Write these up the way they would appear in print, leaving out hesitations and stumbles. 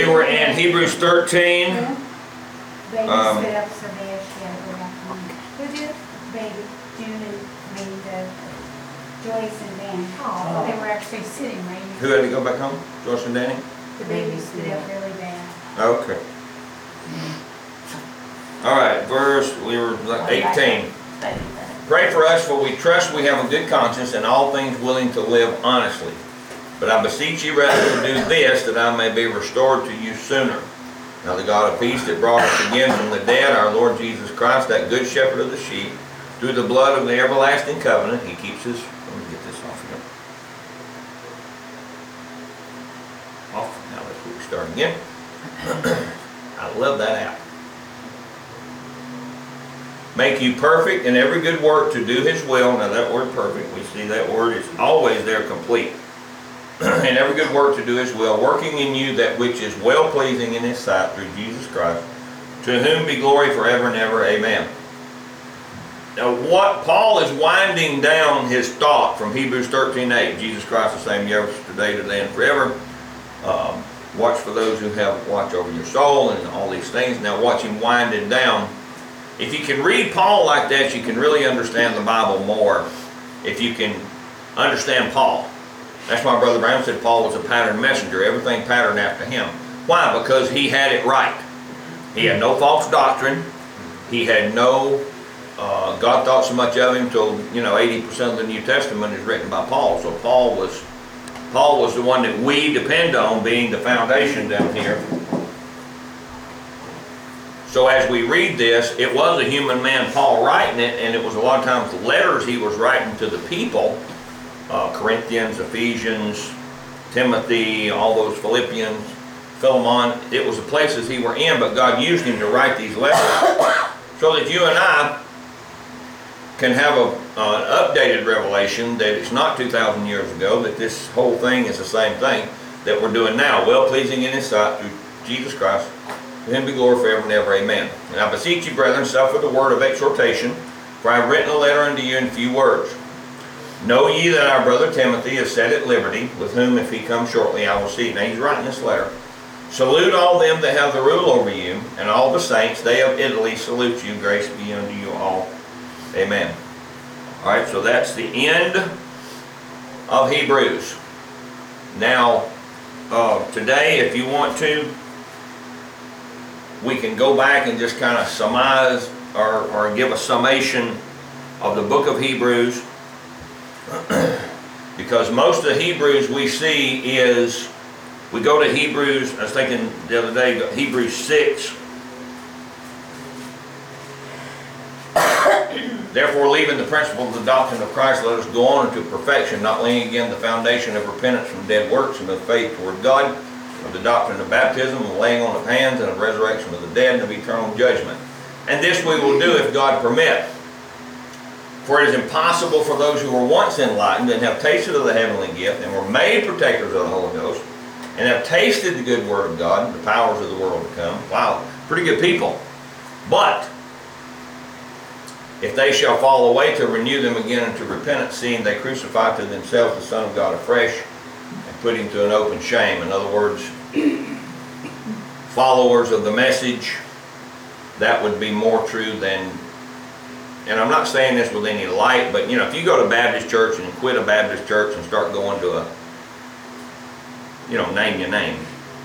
We were in Hebrews 13. Baby set up Sebastian. Who did? Baby, June and Joyce and Dan. Oh, they were actually sitting right Who had to go back home? Joyce and Danny? The baby stood up really bad. Okay. All right, we were like 18. Pray for us, for we trust we have a good conscience and all things willing to live honestly. But I beseech you rather to do this, that I may be restored to you sooner. Now the God of peace that brought us again from the dead, our Lord Jesus Christ, that good shepherd of the sheep, through the blood of the everlasting covenant, he keeps his, let me get this off here. Off, now let's we start again. I love that app. Make you perfect in every good work to do his will. Now that word perfect, we see that word is always there, complete. In every good work to do his will, working in you that which is well pleasing in his sight through Jesus Christ, to whom be glory forever and ever. Amen. Now what Paul is winding down his thought from Hebrews 13:8, Jesus Christ the same yesterday, today, and forever. Watch for those who have watch over your soul and all these things. Now watch him winding down. If you can read Paul like that, you can really understand the Bible more. If you can understand Paul. That's why Brother Brown said Paul was a pattern messenger. Everything patterned after him. Why? Because he had it right. He had no false doctrine. He had no, God thought so much of him till 80% of the New Testament is written by Paul. So Paul was the one that we depend on, being the foundation down here. So as we read this, it was a human man, Paul, writing it, and it was a lot of times letters he was writing to the people. Corinthians, Ephesians, Timothy, all those Philippians, Philemon. It was the places he were in, but God used him to write these letters so that you and I can have an updated revelation that it's not 2,000 years ago, that this whole thing is the same thing that we're doing now, well-pleasing in his sight through Jesus Christ. To him be glory forever and ever. Amen. And I beseech you, brethren, suffer the word of exhortation, for I have written a letter unto you in few words. Know ye that our brother Timothy is set at liberty, with whom if he come shortly I will see. Now he's writing this letter. Salute all them that have the rule over you, and all the saints. They of Italy salute you. Grace be unto you all. Amen. Alright, so that's the end of Hebrews. Now, today, if you want to, we can go back and just kind of surmise or give a summation of the book of Hebrews. Because most of the Hebrews we see is, we go to Hebrews, I was thinking the other day, Hebrews 6. Therefore, leaving the principle of the doctrine of Christ, let us go on into perfection, not laying again the foundation of repentance from dead works and of faith toward God, of the doctrine of baptism, of laying on of hands, and of resurrection of the dead, and of eternal judgment. And this we will do if God permit. For it is impossible for those who were once enlightened and have tasted of the heavenly gift and were made partakers of the Holy Ghost and have tasted the good word of God, the powers of the world to come. Wow, pretty good people. But if they shall fall away, to renew them again unto repentance, seeing they crucify to themselves the Son of God afresh and put him to an open shame. In other words, followers of the message, that would be more true than, and I'm not saying this with any light, but if you go to Baptist church and quit a Baptist church and start going to a, name your name.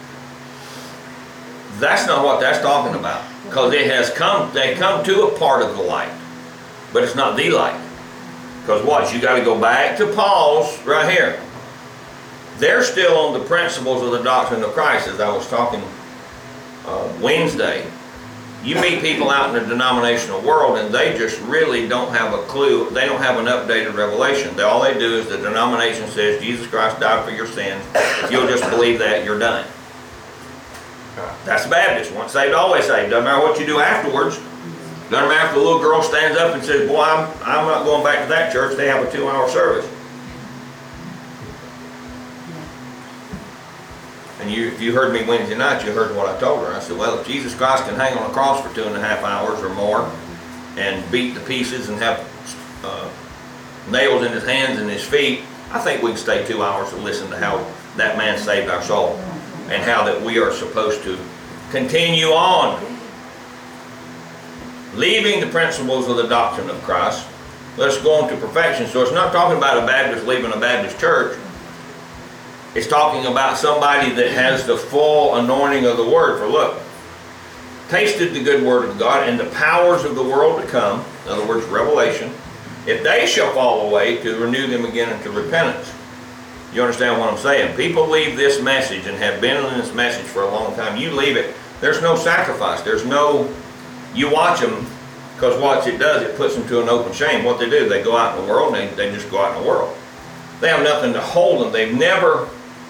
That's not what that's talking about. Because they come to a part of the light. But it's not the light. Because what? You got to go back to Paul's right here. They're still on the principles of the doctrine of Christ, as I was talking Wednesday. You meet people out in the denominational world and they just really don't have a clue. They don't have an updated revelation. All they do is the denomination says Jesus Christ died for your sins. If you'll just believe that, you're done. That's Baptist. Once saved, always saved. Doesn't matter what you do afterwards. Doesn't matter if the little girl stands up and says, boy, I'm not going back to that church. They have a 2-hour service. And if you heard me Wednesday night, you heard what I told her. I said, well, if Jesus Christ can hang on a cross for 2.5 hours or more and beat to pieces and have nails in his hands and his feet, I think we can stay 2 hours to listen to how that man saved our soul. and how that we are supposed to continue on. Leaving the principles of the doctrine of Christ, let's go on to perfection. So it's not talking about a Baptist leaving a Baptist church. It's talking about somebody that has the full anointing of the Word. For look, tasted the good Word of God and the powers of the world to come, in other words, revelation, if they shall fall away, to renew them again unto repentance. You understand what I'm saying? People leave this message and have been in this message for a long time. You leave it, there's no sacrifice. There's no, you watch them, because what it does, it puts them to an open shame. What they do, they go out in the world and they just go out in the world. They have nothing to hold them. They've never,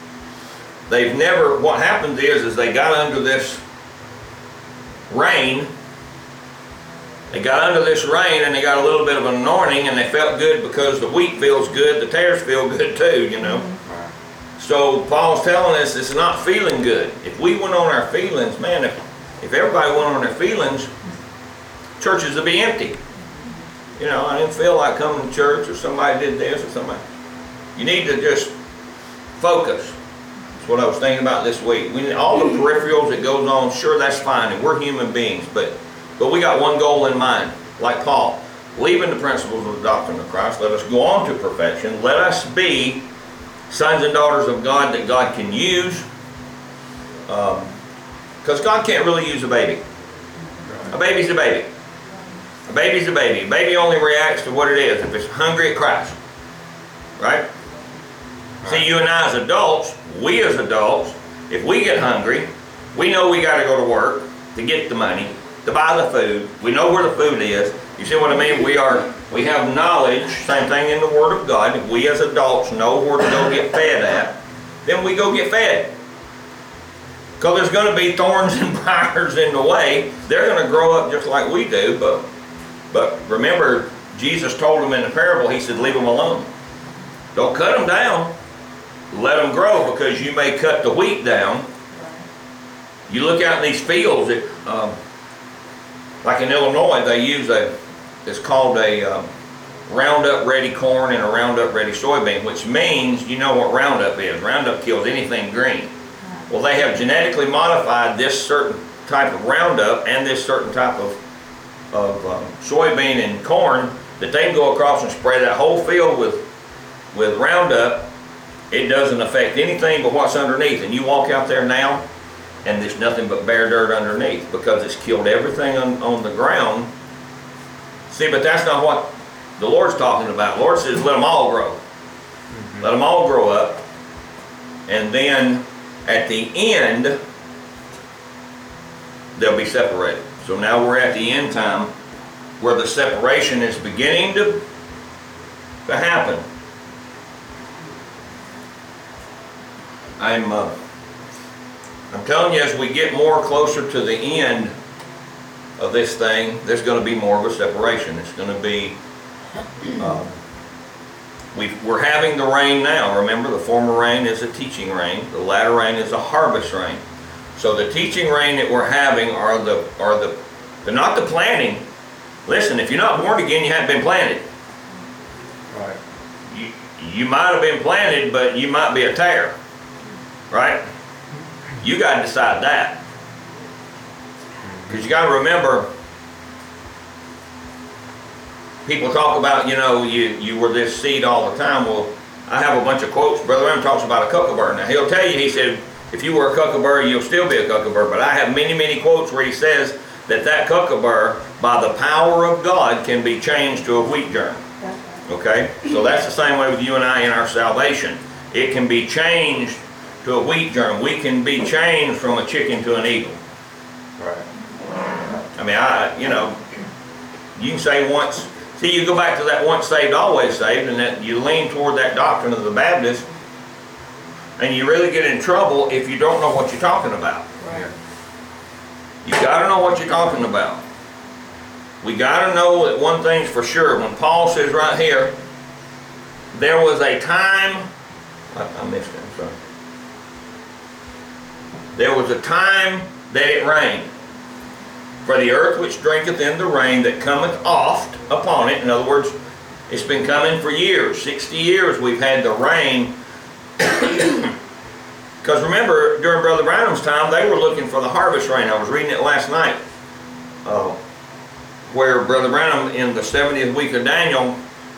what happens is they got under this rain. They got under this rain and they got a little bit of an anointing and they felt good because the wheat feels good, the tares feel good too, you know. So Paul's telling us it's not feeling good. If we went on our feelings, man, if everybody went on their feelings, churches would be empty. You know, I didn't feel like coming to church, or somebody did this or somebody. You need to just focus. That's what I was thinking about this week. We need all the peripherals that goes on, sure, that's fine, and we're human beings, but we got one goal in mind, like Paul. Leaving the principles of the doctrine of Christ, let us go on to perfection. Let us be sons and daughters of God that God can use. Because God can't really use a baby. A baby's a baby. A baby's a baby. A baby only reacts to what it is. If it's hungry, it cries. Right? See, you and I as adults, we as adults, if we get hungry, we know we got to go to work to get the money, to buy the food. We know where the food is. You see what I mean? We have knowledge, same thing in the Word of God. We as adults know where to go get fed at. Then we go get fed. Because there's going to be thorns and briars in the way. They're going to grow up just like we do. But remember, Jesus told them in the parable, he said, leave them alone. Don't cut them down. Let them grow, because you may cut the wheat down. You look out in these fields, like in Illinois, they use it's called a Roundup Ready corn and a Roundup Ready soybean, which means, you know what Roundup is. Roundup kills anything green. Well, they have genetically modified this certain type of Roundup and this certain type of soybean and corn that they can go across and spray that whole field with Roundup. It doesn't affect anything but what's underneath. And you walk out there now, and there's nothing but bare dirt underneath, because it's killed everything on the ground. See, but that's not what the Lord's talking about. The Lord says, let them all grow. Let them all grow up. And then at the end, they'll be separated. So now we're at the end time where the separation is beginning to happen. I'm telling you, as we get more closer to the end of this thing, there's going to be more of a separation. It's going to be, we're having the rain now. Remember, the former rain is a teaching rain. The latter rain is a harvest rain. So the teaching rain that we're having they're not the planting. Listen, if you're not born again, you haven't been planted. Right. You might have been planted, but you might be a tare. Right? You got to decide that. Because you got to remember, people talk about, you know, you were this seed all the time. Well, I have a bunch of quotes. Brother M talks about a kookaburra. Now, he'll tell you, he said, if you were a kookaburra, you'll still be a kookaburra. But I have many, many quotes where he says that kookaburra, by the power of God, can be changed to a wheat germ. Okay? So that's the same way with you and I in our salvation. It can be changed to a wheat germ. We can be changed from a chicken to an eagle. Right. I mean, you know, you can say once, see, you go back to that once saved, always saved, and that you lean toward that doctrine of the Baptist, and you really get in trouble if you don't know what you're talking about. Right. You got to know what you're talking about. We got to know that one thing's for sure. When Paul says right here, there was a time, I missed it, I'm sorry. There was a time that it rained. For the earth which drinketh in the rain that cometh oft upon it. In other words, it's been coming for years. 60 years we've had the rain Because remember, during Brother Branham's time, they were looking for the harvest rain. I was reading it last night, where Brother Branham in the 70th week of Daniel,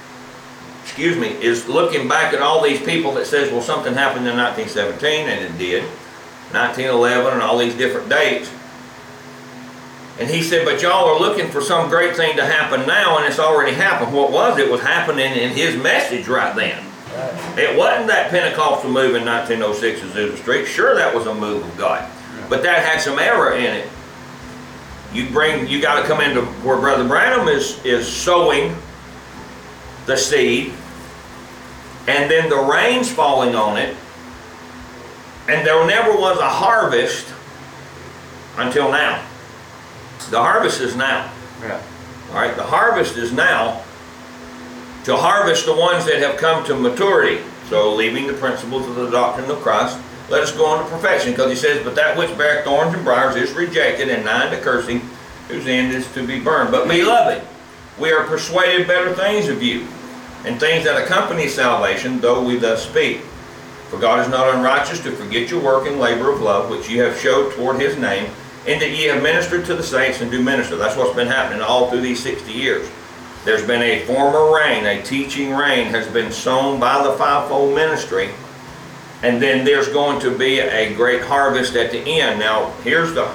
is looking back at all these people that says, well, something happened in 1917, and it did, 1911, and all these different dates. And he said, but y'all are looking for some great thing to happen now, and it's already happened. What was it? It was happening in his message right then. It wasn't that Pentecostal move in 1906 at Azusa Street. Sure, that was a move of God, but that had some error in it. You got to come into where Brother Branham is sowing the seed, and then the rain's falling on it, and there never was a harvest until now. The harvest is now. Yeah. All right, the harvest is now to harvest the ones that have come to maturity. So leaving the principles of the doctrine of Christ, let us go on to perfection. Because he says, but that which beareth thorns and briars is rejected, and nigh unto cursing, whose end is to be burned. But beloved, we are persuaded better things of you, and things that accompany salvation, though we thus speak. For God is not unrighteous to forget your work and labor of love, which ye have showed toward his name, and that ye have ministered to the saints and do minister. That's what's been happening all through these 60 years. There's been a former rain, a teaching rain has been sown by the fivefold ministry, and then there's going to be a great harvest at the end. Now, here's the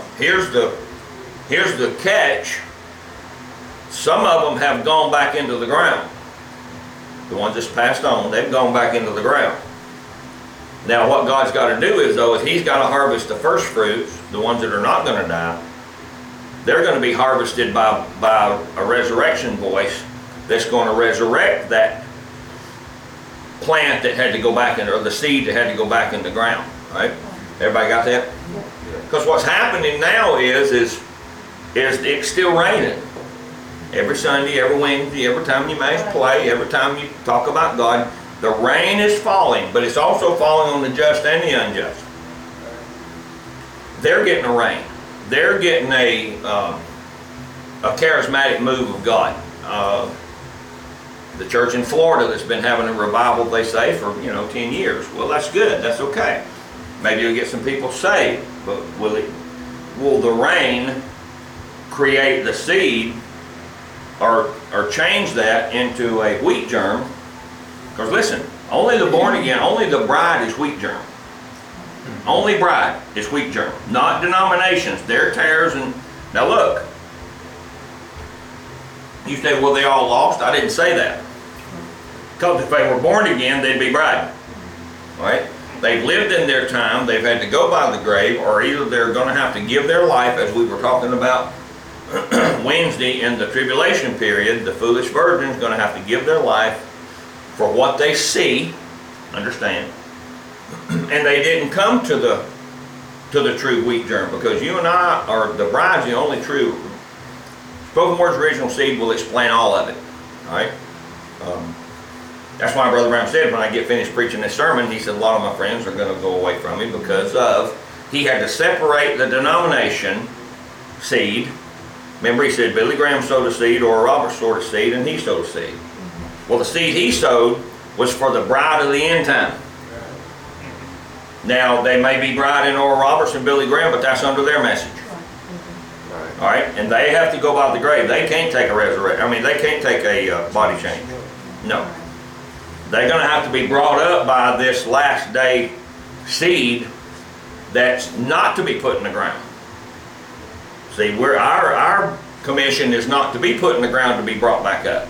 catch. Some of them have gone back into the ground. The ones that's passed on, they've gone back into the ground. Now, what God's got to do is he's got to harvest the first fruits, the ones that are not going to die. They're going to be harvested by a resurrection voice that's going to resurrect that plant that had to go back in, or the seed that had to go back in the ground. Right? Everybody got that? Because what's happening now is it's still raining. Every Sunday, every Wednesday, every time you mass play, every time you talk about God, the rain is falling, but it's also falling on the just and the unjust. They're getting a rain. They're getting a charismatic move of God. The church in Florida that's been having a revival, they say, for 10 years. Well, that's good. That's okay. Maybe you'll get some people saved, but will the rain create the seed or change that into a wheat germ? Because listen, only the born again, only the bride is wheat germ. Only bride is wheat germ, not denominations. They're tares. And now look, you say, well, they all lost. I didn't say that. Because if they were born again, they'd be bride. Right? They've lived in their time. They've had to go by the grave, or either they're going to have to give their life, as we were talking about Wednesday in the tribulation period. The foolish virgin is going to have to give their life for what they see. Understand? And they didn't come to the true wheat germ, because you and I are the bride's the only true. Spoken Word's original seed will explain all of it. All right. That's why Brother Branham said when I get finished preaching this sermon, he said a lot of my friends are going to go away from me because he had to separate the denomination seed. Remember, he said Billy Graham sowed a seed, Oral Roberts sowed a seed, and he sowed a seed. Well, the seed he sowed was for the bride of the end time. Now, they may be bride in Oral Roberts and Billy Graham, but that's under their message. All right, and they have to go by the grave. They can't take a resurrection. I mean, they can't take a body change. No. They're going to have to be brought up by this last day seed that's not to be put in the ground. See, our commission is not to be put in the ground, to be brought back up.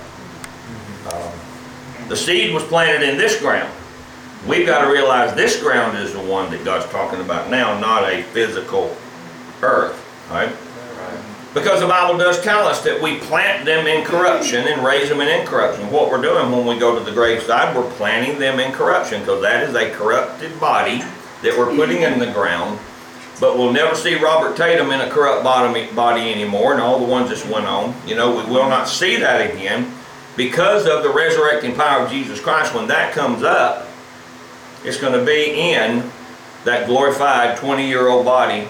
The seed was planted in this ground. We've got to realize this ground is the one that God's talking about now, not a physical earth. Right? Because the Bible does tell us that we plant them in corruption and raise them in incorruption. What we're doing when we go to the graveside, we're planting them in corruption, because that is a corrupted body that we're putting in the ground. But we'll never see Robert Tatum in a corrupt body anymore, and all the ones that went on. We will not see that again because of the resurrecting power of Jesus Christ. When that comes up, it's going to be in that glorified 20-year-old body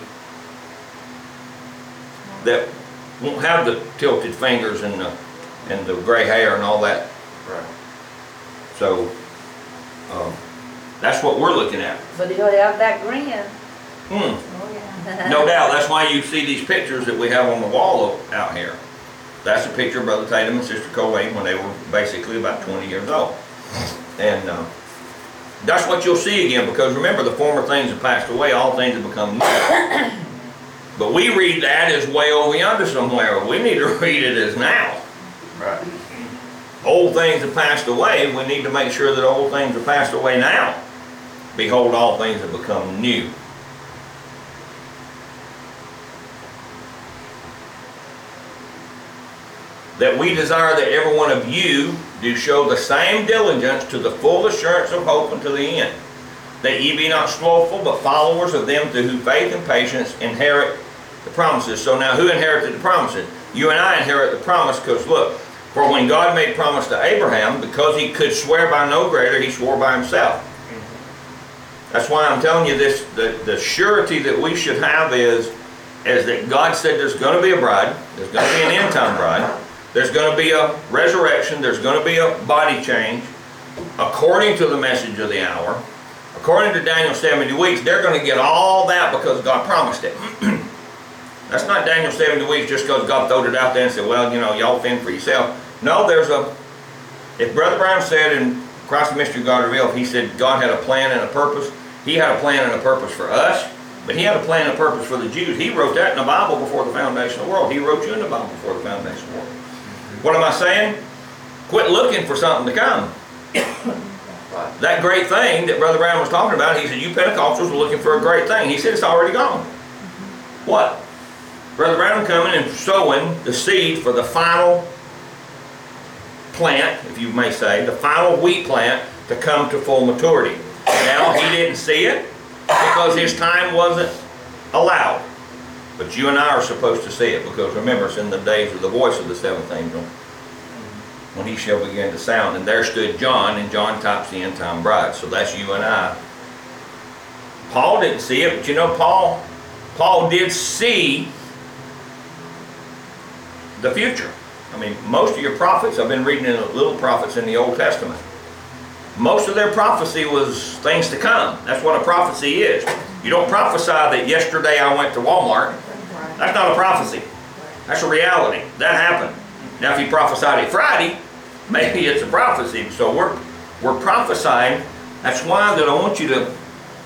that won't have the tilted fingers and the gray hair and all that. Right. So that's what we're looking at. But he'll have that grin. Hmm. Oh, yeah. No doubt. That's why you see these pictures that we have on the wall out here. That's a picture of Brother Tatum and Sister Colleen when they were basically about 20 years old. And that's what you'll see again, because remember, the former things have passed away, all things have become new. But we read that as way over yonder somewhere. We need to read it as now. Right. Old things have passed away. We need to make sure that old things have passed away now. Behold, all things have become new. That we desire that every one of you do show the same diligence to the full assurance of hope unto the end. That ye be not slothful, but followers of them to whom faith and patience inherit the promises. So now who inherited the promises? You and I inherit the promise, because look, for when God made promise to Abraham, because he could swear by no greater, he swore by himself. That's why I'm telling you this, the surety that we should have is that God said there's going to be a bride, there's going to be an end time bride, there's going to be a resurrection, there's going to be a body change, according to the message of the hour. According to Daniel's 70 weeks, they're going to get all that because God promised it. That's not Daniel's 70 weeks just because God throwed it out there and said, well, you know, y'all fend for yourself. No, if Brother Brown said in Christ the Mystery God Revealed, he said God had a plan and a purpose. He had a plan and a purpose for us, but he had a plan and a purpose for the Jews. He wrote that in the Bible before the foundation of the world. He wrote you in the Bible before the foundation of the world. What am I saying? Quit looking for something to come. That great thing that Brother Brown was talking about, he said, you Pentecostals are looking for a great thing. He said, it's already gone. What? Brother Brown coming and sowing the seed for the final plant, if you may say, the final wheat plant to come to full maturity. Now, he didn't see it because his time wasn't allowed. But you and I are supposed to see it, because remember, it's in the days of the voice of the seventh angel, when he shall begin to sound. And there stood John, and John types the end time bride. So that's you and I. Paul didn't see it, but you know, Paul did see the future. I mean, most of your prophets, I've been reading in the little prophets in the Old Testament. Most of their prophecy was things to come. That's what a prophecy is. You don't prophesy that yesterday I went to Walmart. That's not a prophecy. That's a reality. That happened. Now if you prophesied it Friday, maybe it's a prophecy. So we're prophesying. That's why that I want you to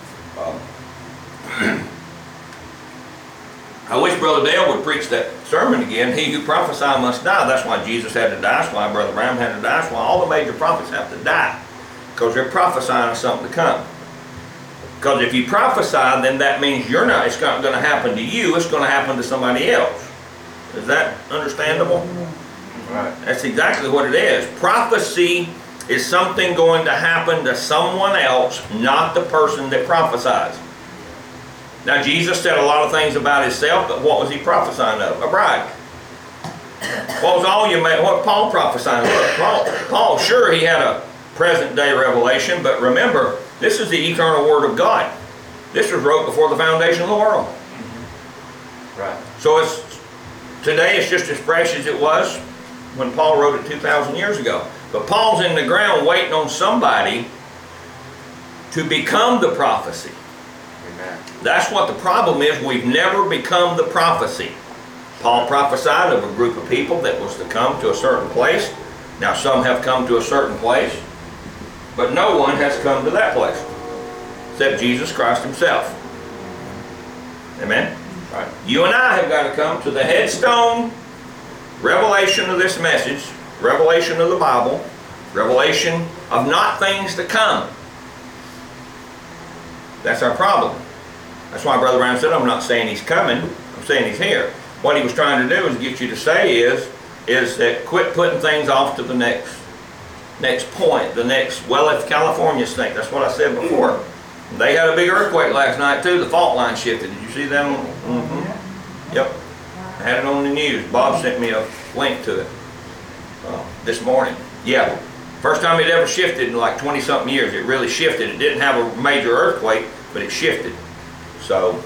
I wish Brother Dale would preach that sermon again. He who prophesy must die. That's why Jesus had to die. That's why Brother Brown had to die. That's why all the major prophets have to die. Because they're prophesying something to come. Because if you prophesy, then that means it's not going to happen to you. It's going to happen to somebody else. Is that understandable? Right. That's exactly what it is. Prophecy is something going to happen to someone else, not the person that prophesies. Now Jesus said a lot of things about himself, but what was he prophesying of? A bride. What Paul prophesying of? Paul, sure, he had a present day revelation, but remember, this is the eternal word of God. This was wrote before the foundation of the world. Right. So today it's just as fresh as it was when Paul wrote it 2,000 years ago. But Paul's in the ground waiting on somebody to become the prophecy. Amen. That's what the problem is. We've never become the prophecy. Paul prophesied of a group of people that was to come to a certain place. Now some have come to a certain place, but no one has come to that place except Jesus Christ himself. Amen? Right. You and I have got to come to the headstone revelation of this message, revelation of the Bible, revelation of not things to come. That's our problem. That's why Brother Brown said, I'm not saying he's coming, I'm saying he's here. What he was trying to do is get you to say is that quit putting things off to the next point, well, if California stinks, that's what I said before. They had a big earthquake last night too, the fault line shifted. Did you see that one? Mm-hmm. Yep. I had it on the news. Bob sent me a link to it this morning. Yeah. First time it ever shifted in like 20-something years. It really shifted. It didn't have a major earthquake, but it shifted. So,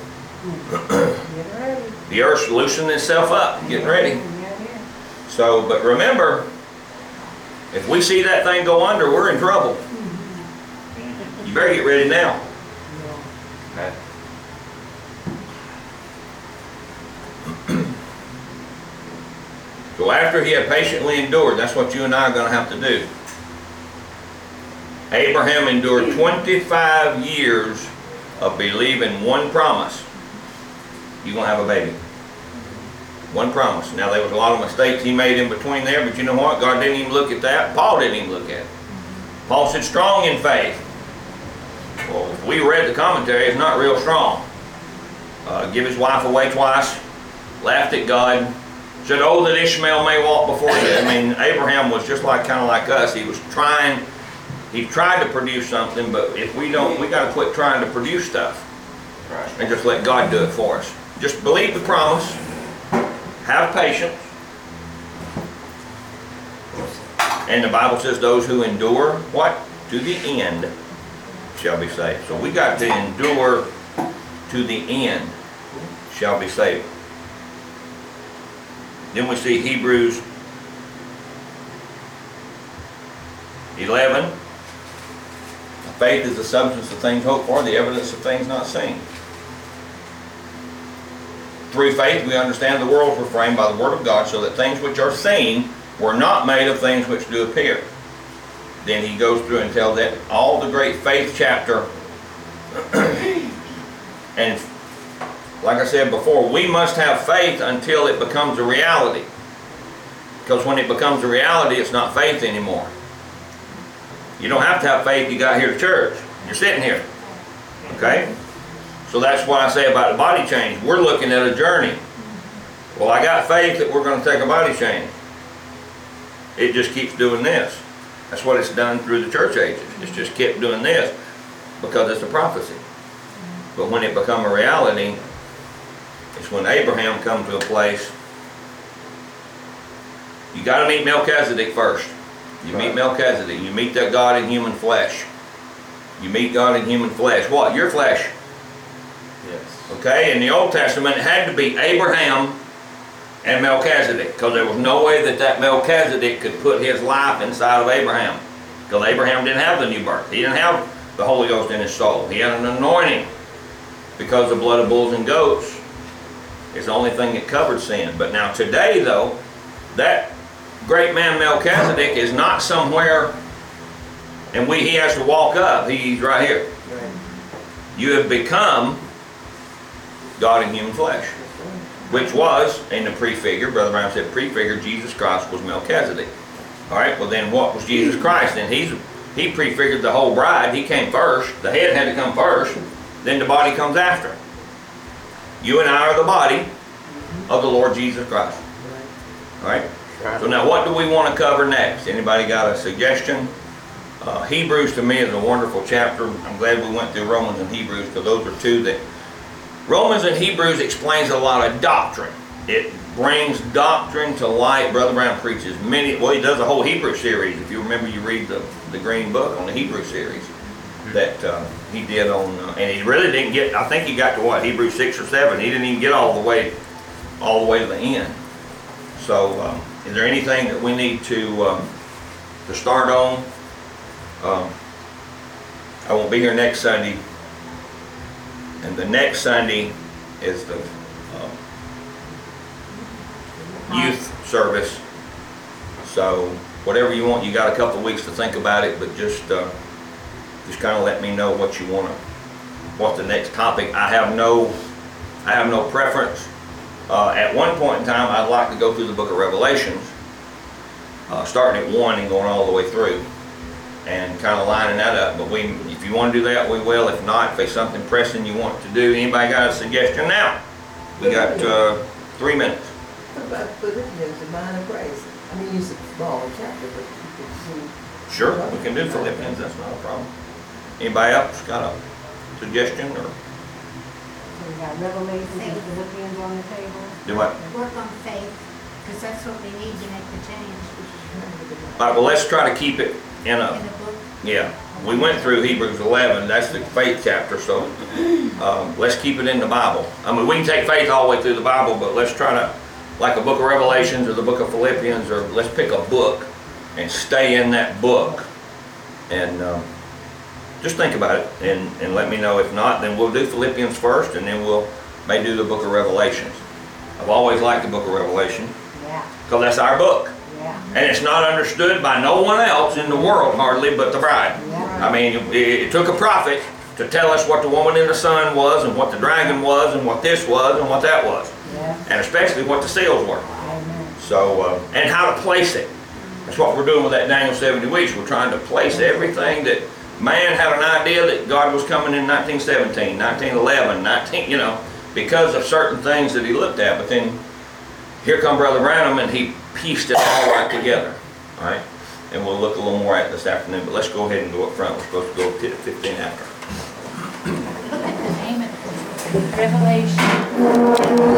the earth's loosening itself up, getting ready. So, but remember, if we see that thing go under, we're in trouble. You better get ready now. Amen. So after he had patiently endured, that's what you and I are going to have to do. Abraham endured 25 years of believing one promise. You're going to have a baby. One promise. Now there was a lot of mistakes he made in between there, but you know what? God didn't even look at that. Paul didn't even look at it. Paul said strong in faith. Well, if we read the commentary, it's not real strong. Give his wife away twice. Laughed at God. Said, oh, that Ishmael may walk before you. I mean, Abraham was just kind of like us. He tried to produce something, but if we don't, we got to quit trying to produce stuff. Right. And just let God do it for us. Just believe the promise. Have patience. And the Bible says those who endure, what? To the end shall be saved. So we got to endure to the end shall be saved. Then we see Hebrews 11. Faith is the substance of things hoped for, the evidence of things not seen. Through faith we understand the worlds were framed by the word of God, so that things which are seen were not made of things which do appear. Then he goes through and tells that all the great faith chapter. And like I said before, we must have faith until it becomes a reality. Because when it becomes a reality, it's not faith anymore. You don't have to have faith you got here to church. You're sitting here. Okay? So that's what I say about the body change. We're looking at a journey. Well, I got faith that we're going to take a body change. It just keeps doing this. That's what it's done through the church ages. It's just kept doing this because it's a prophecy. But when it become a reality, it's when Abraham come to a place. You got to meet Melchizedek first. You meet Melchizedek. You meet that God in human flesh. You meet God in human flesh. What? Your flesh. Yes. Okay? In the Old Testament, it had to be Abraham and Melchizedek, because there was no way that Melchizedek could put his life inside of Abraham, because Abraham didn't have the new birth. He didn't have the Holy Ghost in his soul. He had an anointing because the blood of bulls and goats is the only thing that covered sin. But now today, though, that great man Melchizedek is not somewhere and he has to walk up. He's right here. You have become God in human flesh, which was in the prefigure. Brother Brown said prefigure Jesus Christ was Melchizedek. All right, well then what was Jesus Christ? Then he prefigured the whole bride. He came first. The head had to come first. Then the body comes after. You and I are the body of the Lord Jesus Christ. All right. So now what do we want to cover next? Anybody got a suggestion? Hebrews to me is a wonderful chapter. I'm glad we went through Romans and Hebrews, because those are two that Romans and Hebrews explains a lot of doctrine. It brings doctrine to light. Brother Brown preaches he does a whole Hebrew series. If you remember, you read the green book on the Hebrew series that he did on, and he really didn't get, I think he got to what, Hebrews 6 or 7. He didn't even get all the way to the end. So is there anything that we need to start on? I won't be here next Sunday, and the next Sunday is the youth service. So whatever you want, you got a couple of weeks to think about it, but just kind of let me know what you want to, what's the next topic. I have no preference. At one point in time, I'd like to go through the book of Revelations, starting at 1 and going all the way through, and kind of lining that up. But if you want to do that, we will. If not, if there's something pressing you want to do, anybody got a suggestion now? We got 3 minutes. What about Philippians, the mind of Christ? I mean, it's a small chapter, but you can see. Sure, we can do Philippians. That's not a problem. Anybody else got a suggestion or? So we got Revelations and Philippians on the table. Do what? Work on faith, because that's what we need to make the change All right, well, let's try to keep it in in a, the book. yeah. We went through Hebrews 11, that's the faith chapter, so let's keep it in the Bible. I mean, we can take faith all the way through the Bible, but let's try to, like a book of Revelations or the book of Philippians, or let's pick a book and stay in that book and just think about it and let me know. If not, then we'll do Philippians first and then we'll may do the book of Revelations. I've always liked the book of Revelation Yeah, because that's our book. yeah, And it's not understood by no one else in the world hardly but the bride. yeah. I mean, it took a prophet to tell us what the woman in the sun was and what the dragon was and what this was and what that was. Yeah, And especially what the seals were. amen. So, and how to place it. That's what we're doing with that Daniel 70 weeks. We're trying to place everything that man had an idea that God was coming in 1917, 1911, 19, you know, because of certain things that he looked at. But then here come Brother Branham and he pieced it all right together. All right? And we'll look a little more at it this afternoon. But let's go ahead and go up front. We're supposed to go to 15 after. Amen. Revelation